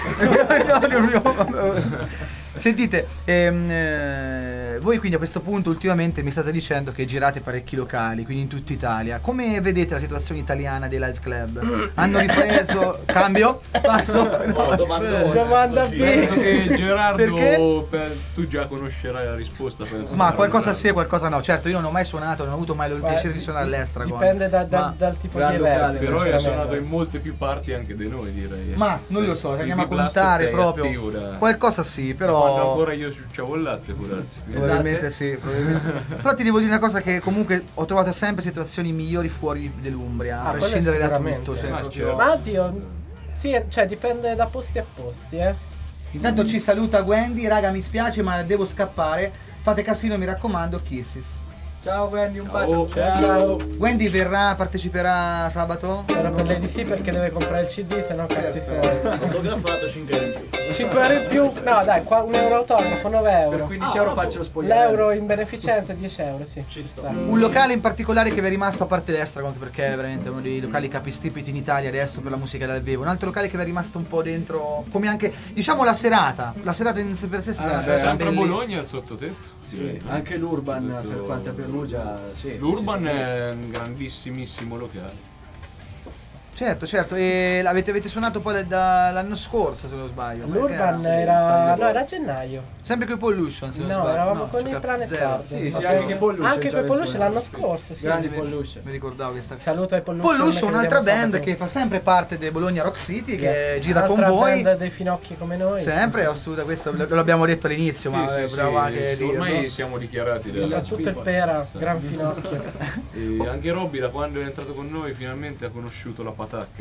Sentite, ehm, eh, voi quindi a questo punto ultimamente mi state dicendo che girate parecchi locali, quindi in tutta Italia. Come vedete la situazione italiana dei live club? Hanno ripreso? Cambio? Passo? Oh, domandone. Domanda B. Penso che Gerardo, Perché? per- tu già conoscerai la risposta, penso. Ma qualcosa sì e qualcosa no. Certo, io non ho mai suonato, non ho avuto mai il Beh, piacere di suonare all'estero. Dipende da- da- Ma- dal tipo di grande evento. locale, Però hai sinceramente. suonato in molte più parti anche di noi, direi. Ma non lo so, se Il andiamo a B-Blast contare stai proprio. attivo da- Qualcosa sì, Quando però. ancora io ciucciavo il latte, può darsi. quindi- Probabilmente sì, probabilmente. Però ti devo dire una cosa che comunque ho trovato sempre situazioni migliori fuori dell'Umbria, Ah, a quello prescindere da sicuramente. tutto. Cioè, Ma proprio- certo. Ma oddio, sì, cioè dipende da posti a posti, eh. Intanto ci saluta Wendy, raga mi spiace ma devo scappare, fate casino mi raccomando, kisses. Ciao Wendy, un Ciao. bacio. Ciao. Wendy verrà, parteciperà sabato? Spero per lei di sì perché deve comprare il C D, se no cazzi suoi. Fotografato cinque euro in più. cinque euro in più? No dai, qua un euro autografo, nove Per euro. quindici euro faccio lo spogliarello. L'euro in beneficenza è dieci euro, sì. Ci sto. Un locale in particolare che vi è rimasto a parte l'Estra, anche perché è veramente uno dei locali capistipiti in Italia adesso per la musica dal vivo. Un altro locale che vi è rimasto un po' dentro, come anche, diciamo la serata. La serata in sé per sé è stata Ah, una beh, serata Sempre a bellissima. Bologna al sottotetto. Sì, anche l'Urban Tutto- per quanto è Perugia, sì. L'Urban sì, sì. è un grandissimissimo locale. Certo, certo, e l'avete avete suonato poi da- dall'anno scorso se non sbaglio. L'Urban Perché- era. No, era a gennaio. Sempre con i Pollution se non No, sbaglio. eravamo No, con ci i cap- Planet zero. Card. Sì, sì, Vabbè. anche che Pollution. Anche ci con aveva Pollution suonato. l'anno scorso, sì. Grandi Mi- Pollution. Mi ricordavo questa Saluto ai Pollution. Pollution, che un'altra vediamo band sabato. che fa sempre parte del Bologna Rock City, che Yes. gira con Un'altra voi. band dei finocchi come noi. Sempre, assolutamente, questo lo abbiamo detto all'inizio, ma Sì, eh, sì, proviamo sì, anche sì, a dirlo. ormai siamo dichiarati da- Soprattutto il Pera, gran finocchio. E anche Robby da quando è entrato con noi finalmente ha conosciuto la patacca.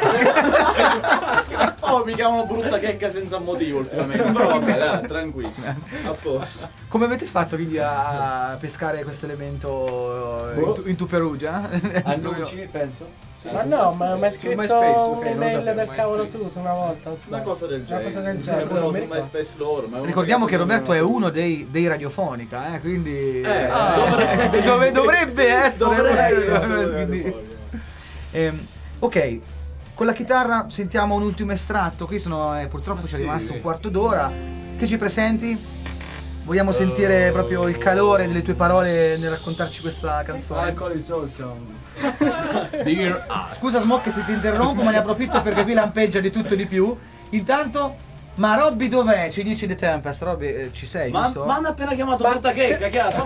Oh, mi chiamano brutta checca senza motivo ultimamente. Però vabbè, dai, tranquillo. A posto. Come avete fatto quindi a pescare questo elemento in, Boh. tu, in tu Perugia? Annunci, penso. Sì, Ma sì, no, sì, ma mi hai su scritto MySpace, ok, non lo un'email sapevo. del cavolo MySpace. tutto una volta. Una cosa del genere. Una cosa del Mi genere. sembrava non mi su ricordo. MySpace loro. ma è uno Ricordiamo che non- Roberto è uno dei, dei Radiofonica, eh, quindi Eh, Ah, dovrebbe- dove- dovrebbe essere. Dovrebbe essere. quindi- Ehm, ok, con la chitarra sentiamo un ultimo estratto. Qui sono, eh, purtroppo Ma ci è sì, rimasto un vedi. quarto quarto d'ora. Che ci presenti? Vogliamo sentire proprio il calore delle tue parole nel raccontarci questa canzone. Alcohol is awesome. Dear Art. Scusa Smoke se ti interrompo, ma ne approfitto perché qui lampeggia di tutto e di più. Intanto, ma Robby dov'è? Ci dice The Tempest. Robby, eh, ci sei, Ma, giusto? ma hanno appena chiamato Ma- brutta checca, se- chiaro?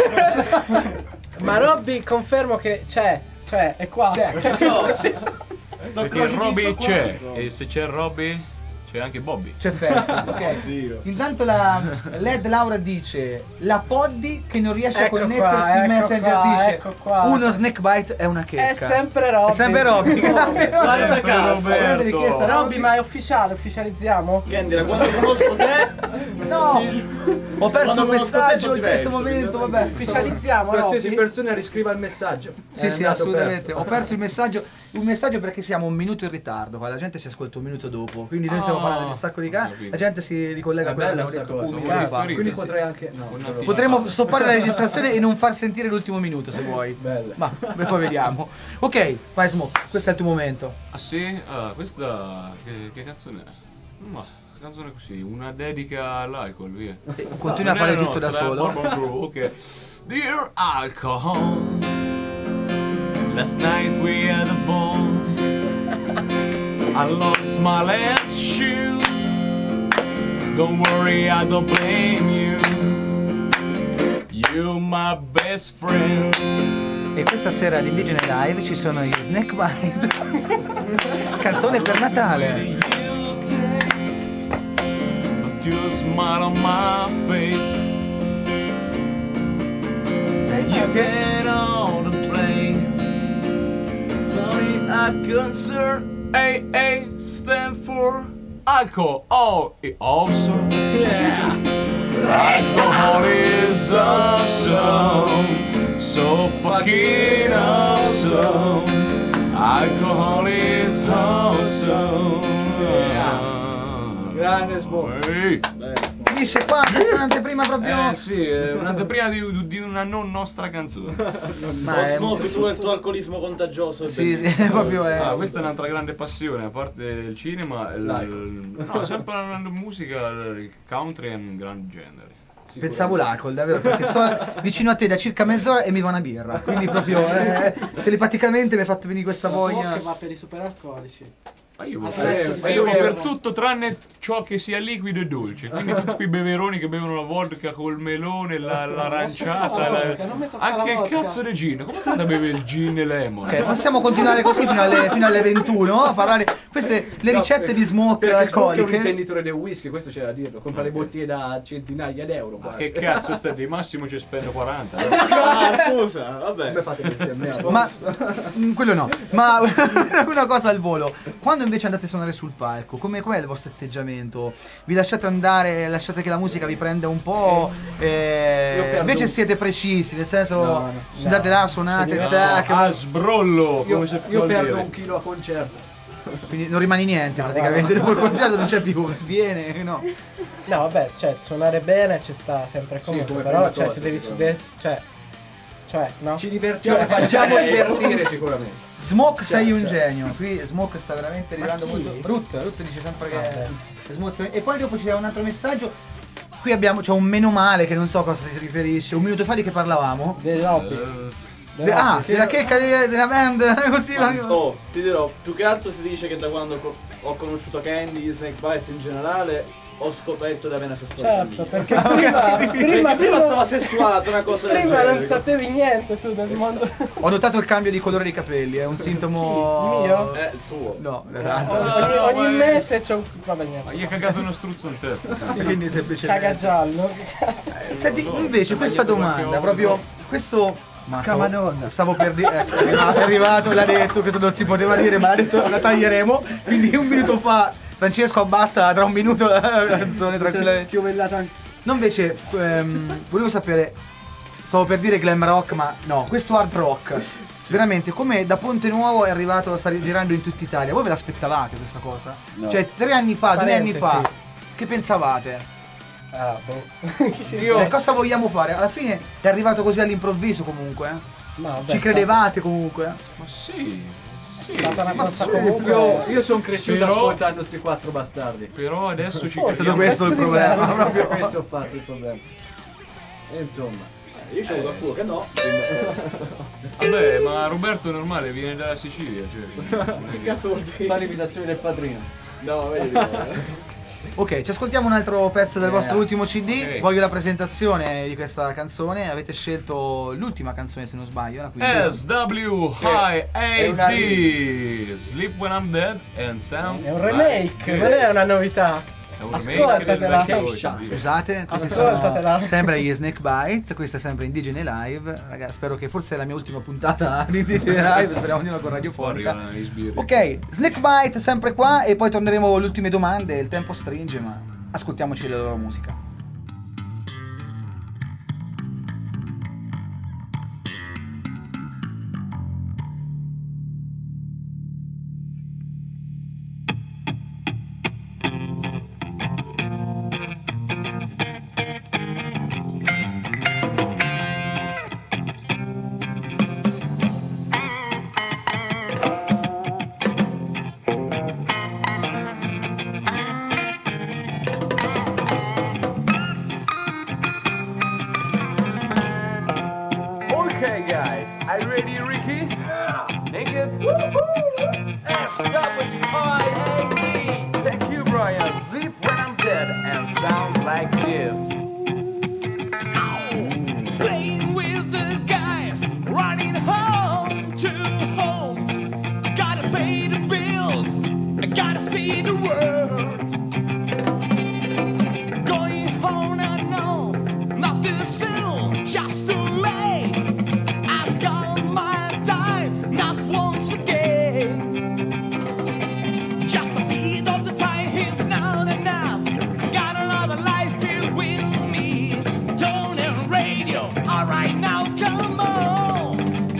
Ma Robby confermo che c'è, cioè è qua. C'è. Ci sono. Sto Perché crocifisso Robby qua. c'è e se c'è Robby c'è anche Bobby. C'è festa, ok. Oddio. Intanto la Led Laura dice: la Poddy che non riesce Ecco a connettersi qua, in ecco Messenger qua, dice ecco qua. uno Snakebite è una checca. È sempre Robby. È sempre Robby. Guarda caso. Grande richiesta, Robby, ma è ufficiale, ufficializziamo? Candy, da quando conosco te, No! Ho perso Vanno un con uno messaggio in scoppetto questo diverso, momento, quindi- vabbè. Ufficializziamo, Qualsiasi Robby? persona riscriva il messaggio. Sì, È sì, andato assolutamente. perso. Ho perso il messaggio, un messaggio perché siamo un minuto in ritardo, qua la gente ci ascolta un minuto dopo, quindi noi stiamo Ah, parlando di un sacco di ho cazzo, capito. la gente si ricollega È a quello che bella abbiamo sta detto cosa. un vuoi minuto fa. fare? Quindi Sì, potrei sì. anche. No, Un quello- attimo. Potremmo stoppare la registrazione e non far sentire l'ultimo minuto se vuoi. Bella. Ma beh, poi vediamo. Ok, vai Smoke, questo è il tuo momento. Ah sì? Ah, questa... Che, che canzone è? Ma, canzone così, una dedica all'alcol, via. Continua a Non fare è tutto da nostra, è solo. Bourbon Crew, ok. Dear alcohol, last night we had a ball. I lost my left shoes. Don't worry, I don't blame you. You my best friend. E questa sera ad Indigene Live ci sono gli Snake Bite. Canzone per Natale. You taste, but you smile on my face. You get on the plane. Funny, I concern. A A stand for alcohol. Oh, it also. Yeah. Alcohol is awesome. So fucking awesome. Alcohol is awesome. Grande Smoke. Ehi. Finisce qua, questa è un'anteprima proprio. Eh sì, è un'anteprima di, di una non nostra canzone. Ma è- Smoke, tu e il tuo alcolismo contagioso. è Sì, sì, bellissimo. proprio è. Ah, questa è un'altra grande passione, a parte il cinema, il, no, sempre la musica, il country è un gran genere. Pensavo l'alcol, davvero, perché sto vicino a te da circa mezz'ora e mi va una birra. Quindi proprio eh, telepaticamente mi ha fatto venire questa voglia. Che va per i superalcolici. Ma io, Adesso ma io ti va per fermo. tutto tranne ciò che sia liquido e dolce. Quindi tutti quei beveroni che bevono la vodka col melone, la- l'aranciata. Lascia stare la la- vodka, non mi tocca anche la il vodka. cazzo di gin. Come fate a bere il gin e lemon? Ok, possiamo continuare così fino alle, fino alle ventuno a parlare queste le No, ricette di smoke Perché Smoke è un alcoliche. intenditore del whisky, questo c'è da dirlo. Compra le bottiglie da centinaia d'euro. Ma quasi. che cazzo stai di massimo ci spendo quaranta. Ah, scusa, vabbè. Come fate bestemmiare? Ma mm, quello no. Ma una cosa al volo. Quando invece andate a suonare sul palco, come com'è il vostro atteggiamento? Vi lasciate andare, lasciate che la musica vi prenda un po'? eh, Io perdo- invece siete precisi, nel senso No, no, andate là, suonate, Si tac, A sbrollo, Io, come si io può perdo dire. un chilo a concerto. quindi non rimani niente praticamente. Dopo il concerto non c'è più, sviene, no. No, vabbè, cioè, suonare bene ci sta sempre comunque, come però, prima cioè, cosa, se devi sicuramente. sudest, cioè, cioè, no? Ci divertiamo, Cioè, facciamo eh, divertire sicuramente. Smoke sei Cioè, un cioè. genio. Qui Smoke sta veramente arrivando chi? molto. Ruth, Ruth dice sempre che Vabbè. che Smoke sei- E poi dopo c'è un altro messaggio. Qui abbiamo c'è un meno male che non so a cosa si riferisce. Un minuto fa di che parlavamo. Dei Robby. Eh, Dei De- ah, Robby. della checca de- della band. Così la- Oh, ti dirò, più che altro si dice che da quando co- ho conosciuto Candy, gli Snake Bite in generale, ho scoperto di avere una sessualità Certo, mia. perché prima, prima, Prima, prima tu- stava sessuato, una cosa del prima genere. non sapevi niente tu del mondo. Ho notato il cambio di colore dei capelli, è un sintomo. Il mio? Eh, il suo. No, Ogni, esatto. ogni- no, ogni ma- mese c'è un. Vabbè, Ma niente. gli è cagato uno struzzo in testa. Quindi semplicemente. Caga giallo. Che cazzo? Senti, Non lo so, invece ci ha questa tagliato qualche domanda, oro, proprio no? questo. Ma stavo, Camanonna. stavo per dire. Ecco, è arrivato, è arrivato e l'ha detto, questo non si poteva dire, ma l'ha detto la taglieremo. Quindi un minuto fa Francesco abbassa tra un minuto la canzone tranquillamente. Schiovellata anche. No, invece, ehm, volevo sapere, stavo per dire glam rock, ma no, questo hard rock, veramente, come da Ponte Nuovo è arrivato, sta girando in tutta Italia, voi ve l'aspettavate questa cosa? No. Cioè, tre anni fa, due anni fa, Parentesi. che pensavate? Ah, boh. Chi si Io- Cioè, cosa vogliamo fare? Alla fine è arrivato così all'improvviso comunque, eh? Ma vabbè, Ci è credevate comunque? Ma sì, sì. stata una Ma cosa sì, comunque. Io, io sono cresciuto Però- ascoltando questi quattro bastardi. Però adesso ci Forse È stato capiamo. questo il pezzo di problema, merda. proprio. Questo ho fatto il problema. E insomma. Io c'ho qualcuno che no. Vabbè, ma Roberto è normale, viene dalla Sicilia. Cioè, Che cazzo vuol Fa dire? l'imitazione del padrino. No, vedi. eh. Ok, ci ascoltiamo un altro pezzo del Eh. vostro ultimo C D. Ok. Voglio la presentazione di questa canzone. Avete scelto l'ultima canzone, se non sbaglio. La cui S W I È A una D Sleep When I'm Dead and Sounds È un remake, Like non è una novità. È un remake Ascoltatela. del vecchio C D. Scusate, questi Ascoltatela. sono sempre gli Snake Bite, questa è sempre Indigene Live. Ragazzi, spero che forse è la mia ultima puntata di Indigene Live, speriamo di no con Poi radiofonica. arrivano gli sbirri. Ok, Snake Bite sempre qua e poi torneremo alle ultime domande, il tempo stringe, ma ascoltiamoci la loro musica. Are you ready, Ricky? Yeah. Naked? S W I A T. Thank you, Brian. Sleep when I'm dead and sounds like this. Playing with the guys, running home to home. Gotta pay the bills, I gotta see the world. Going home and no, nothing soon, just too late. I've got my time, not once again. Just a bit of the time is not enough. Got another life here with me. Tone and radio, alright now, come on.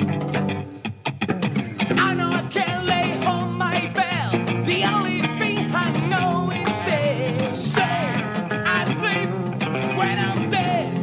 I know I can't lay on my bed. The only thing I know is this. So I sleep when I'm dead.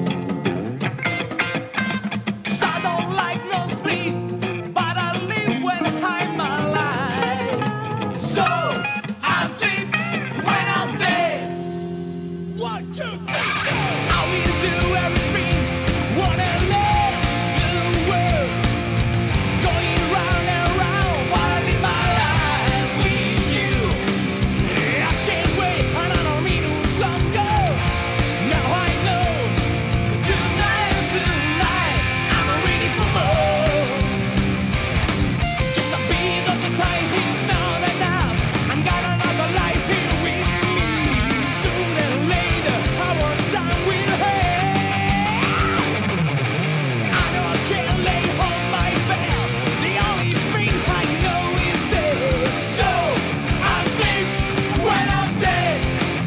'Cause I don't like no sleep, but I live when I'm alive. So I sleep when I'm dead. One, two, three, four. I will do everything, wanna live the world. Going round and round, wanna live my life with you. I can't wait another minute longer. Now I know, tonight, tonight, I'm ready for more. Just a bit of the time is not enough. I'm got another life here with me. Sooner or later, our time will end. I know I can't lay on my bed. The only thing I know is this. So I sleep when I'm dead.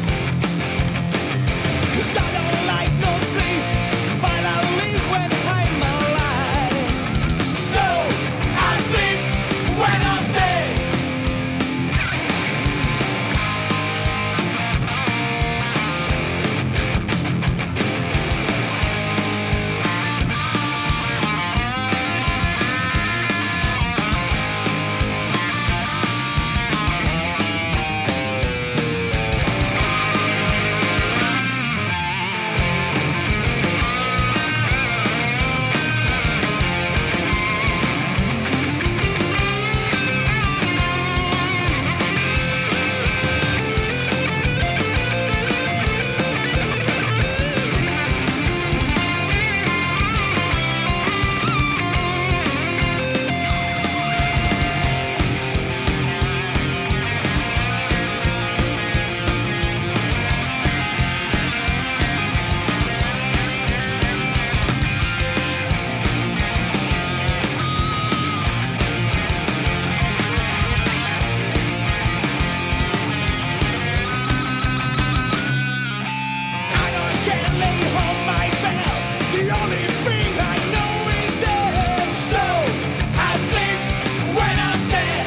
'Cause I don't like no sleep, but I live when I'm alive. So I sleep when I'm dead. I know I can't lay on my bed. The only thing I know is this. So I sleep when I'm dead.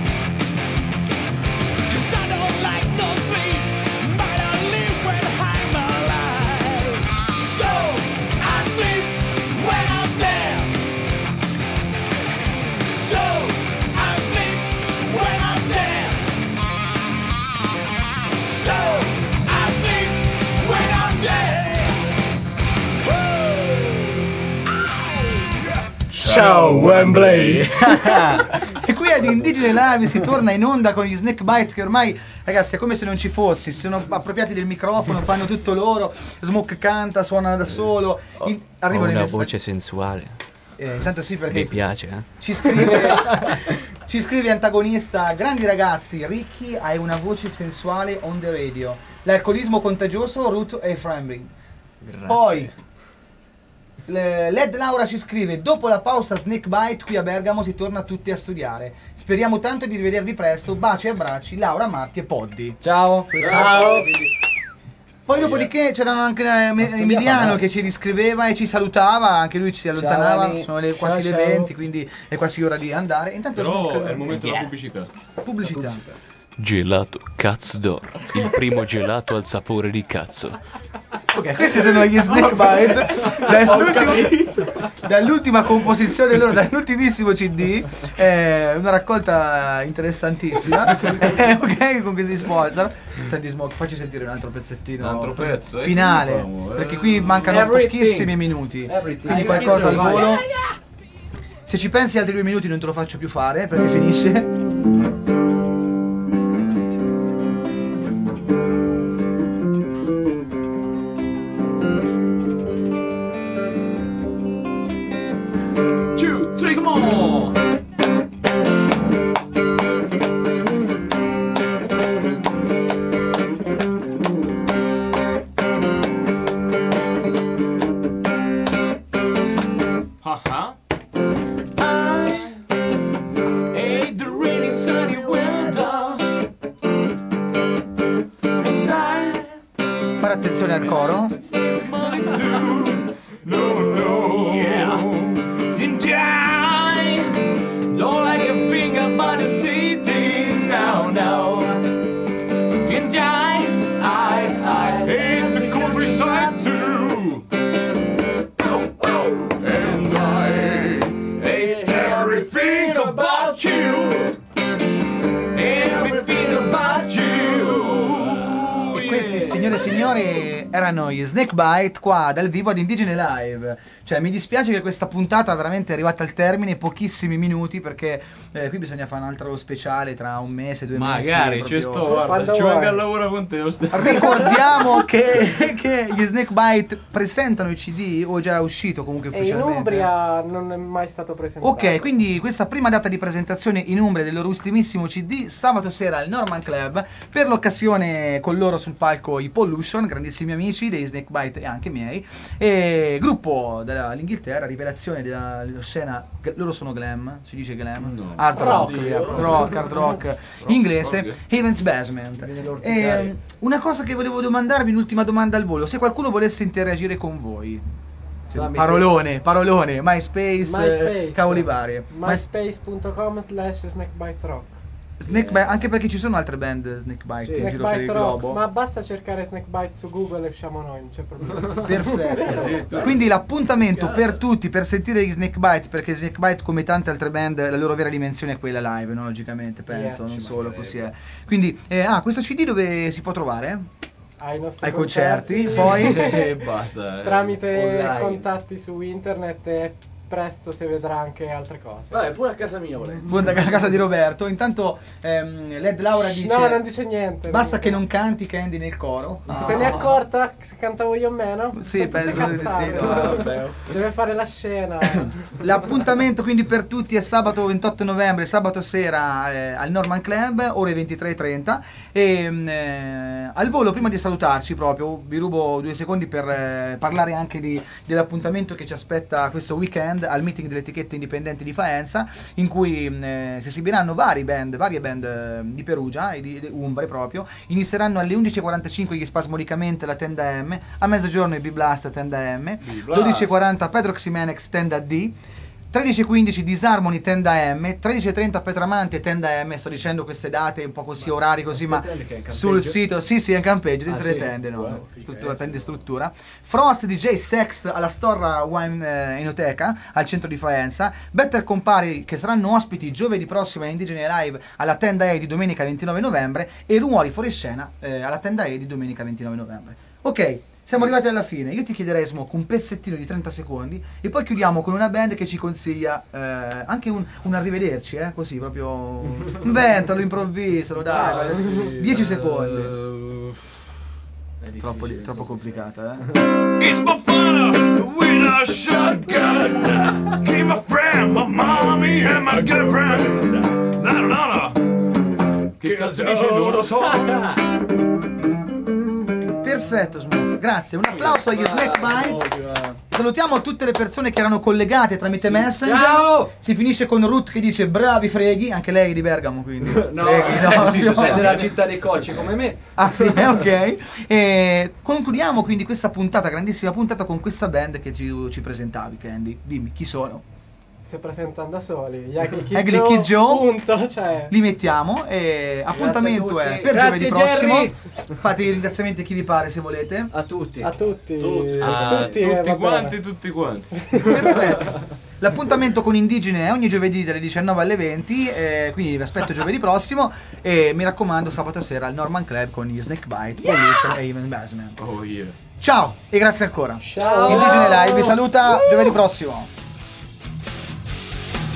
'Cause I don't like no sleep, but I live when I'm alive. So I sleep when I'm dead. So I sleep when I'm dead. So I sleep when I'm dead. Ciao Wembley! E qui ad Indigene Live si torna in onda con gli Snakebite che ormai, ragazzi, è come se non ci fossi, si sono appropriati del microfono, fanno tutto loro, Smoke canta, suona da solo, in- Ho arrivano i una messaggi- voce sensuale. Eh, intanto sì, perché Mi piace, eh? ci scrive ci scrive antagonista: grandi ragazzi, Ricky hai una voce sensuale on the radio, l'alcolismo contagioso, Ruth e Framing. Grazie. Poi le- Led Laura ci scrive: dopo la pausa Snakebite qui a Bergamo si torna tutti a studiare, speriamo tanto di rivedervi presto, baci e abbracci Laura, Marti e Poddi. Ciao. Ciao. Poi dopodiché c'erano anche eh, Me- studia Emiliano fa che ci riscriveva e ci salutava, anche lui ci si allontanava, Emi. sono le, quasi Ciao, le ciao. venti, quindi è quasi ora di andare. Intanto Però Smoke- è il momento della pubblicità. pubblicità. Gelato Cazzo d'Oro, il primo gelato al sapore di cazzo. Ok, questi sono gli Snakebite dall'ultimo- dall'ultima composizione loro, dall'ultimissimo C D, eh, una raccolta interessantissima. Eh, ok, con questi sponsor. Senti Smoke, facci sentire un altro pezzettino. Un altro pezzo, eh, finale, che facciamo, eh? perché qui mancano Everything. pochissimi minuti. Everything. Quindi qualcosa al Vai. volo. Se ci pensi altri due minuti non te lo faccio più fare perché finisce. Two, three, come on! Haha. I ate the rainy sunny weather and I Fare attenzione al coro. money too. No, no. Yeah. And I don't like a thing about the city. No, no. And I, I, I hate the countryside too. Oh, oh. And I hate everything about you. Everything about you. E questi, signore e signori, erano gli Snakebite qua dal vivo ad Indigene Live. Cioè, mi dispiace che questa puntata veramente è arrivata al termine, pochissimi minuti, perché eh, qui bisogna fare un altro speciale tra un mese, due mesi. Magari proprio- ci sto, guarda, Quando ci vuoi. venga a lavorare con te. lo st- Ricordiamo che, che gli Snakebite presentano i C D, o è già uscito comunque E in ufficialmente? Umbria non è mai stato presentato. Ok, quindi questa prima data di presentazione in Umbria del loro ultimissimo C D, sabato sera al Norman Club, per l'occasione con loro sul palco i Pollution, grandissimi amici dei Snakebite e anche miei, e gruppo dall'Inghilterra, rivelazione della, della scena, g- loro sono glam, si dice glam? No. Hard rock, Rock. via, rock, hard rock, inglese, rock. Heaven's Basement. Viene da E, urticare. una cosa che volevo domandarvi, un'ultima domanda al volo, se qualcuno volesse interagire con voi. Tramite- Parolone, parolone, MySpace, MySpace. eh, cavoli varie. myspace.com slash snakebite rock. Snakebite, anche perché ci sono altre band Snakebite Sì. in giro per il Snakebite rock, globo. ma basta cercare Snakebite su Google e usciamo noi, non c'è problema. Perfetto. Quindi l'appuntamento per tutti per sentire gli Snakebite, perché Snakebite, come tante altre band, la loro vera dimensione è quella live, no? Logicamente, penso, Yes, non ci solo, così è. Quindi, eh, ah, questo C D dove si può trovare? Ai nostri Ai concerti, poi? E basta. eh. tramite Online. contatti su internet e presto si vedrà anche altre cose. Vabbè, pure a casa mia volendo. Buon da casa di Roberto. Intanto ehm, Led Laura dice: no, non dice niente. basta che comunque. non canti Candy nel coro. Se ne è accorta se cantavo io o meno? Sì, Sono tutte penso di sì, cazzate. no, vabbè. Deve fare la scena. L'appuntamento quindi per tutti è sabato ventotto novembre, sabato sera eh, al Norman Club, ore ventitré e trenta. E mm, eh, al volo, prima di salutarci proprio, vi rubo due secondi per eh, parlare anche di- dell'appuntamento che ci aspetta questo weekend al meeting delle etichette indipendenti di Faenza, in cui mm, eh, si esibiranno vari band, varie band eh, di Perugia e di, di Umbre proprio. Inizieranno alle undici e quarantacinque gli Spasmodicamente la tenda M, a mezzogiorno i B-Blast tenda M, dodici e quaranta Pedro Ximenex tenda D, tredici e quindici Disharmony tenda M, tredici e trenta Petramanti e tenda M. Sto dicendo queste date un po' così, orari così, ma Queste tende che è in campeggio? sul sito, sì sì, è in campeggio, dentro Ah, le sì? tende, no, Wow, figa, struttura, eh. tende struttura. Frost D J Sex alla Storra Wine eh, Enoteca al centro di Faenza. Better Compari, che saranno ospiti giovedì prossimo a Indigene Live alla tenda E di domenica ventinove novembre, e Rumori Fuoriscena eh, alla tenda E di domenica ventinove novembre. Ok, siamo arrivati alla fine. Io ti chiederei, Smoke, un pezzettino di trenta secondi e poi chiudiamo con una band che ci consiglia eh, anche un, un arrivederci, eh, così proprio inventalo, improvvisalo, dai, dieci secondi. Eh, Troppo, di- troppo complicata, eh. It's my father with a shotgun. He's my friend, my mommy and my girlfriend. La la la. Che cazzo dice? Non lo so. Perfetto, Smoke, grazie. Un applauso agli Snakebite. Salutiamo tutte le persone che erano collegate tramite Messenger. Ciao! Si finisce con Ruth che dice bravi freghi, anche lei di Bergamo, quindi. No, Freghi, eh, no, sì, no. sì, è della città dei cocci come me. Ah sì, ok. E concludiamo quindi questa puntata, grandissima puntata, con questa band che ci, ci presentavi, Candy. Dimmi, chi sono? Si presentano da soli. Gli Ugly Kid Ugly Joe, Kid Joe. punto, cioè. Li mettiamo e appuntamento a è tutti. per Grazie, giovedì prossimo. Jerry. Fate i ringraziamenti a chi vi pare se volete. A tutti. A tutti. Tutti. Ah, A tutti, tutti, eh, va quanti, bene. tutti quanti. Perfetto. L'appuntamento con Indigene è ogni giovedì dalle diciannove alle venti, eh, quindi vi aspetto giovedì prossimo e mi raccomando sabato sera al Norman Club con gli Snakebite, Pollution e Even Basement. Oh yeah. Ciao e grazie ancora. Ciao. Indigene Live vi saluta giovedì prossimo.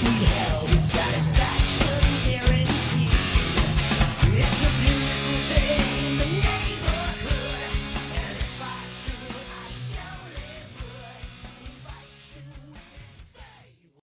see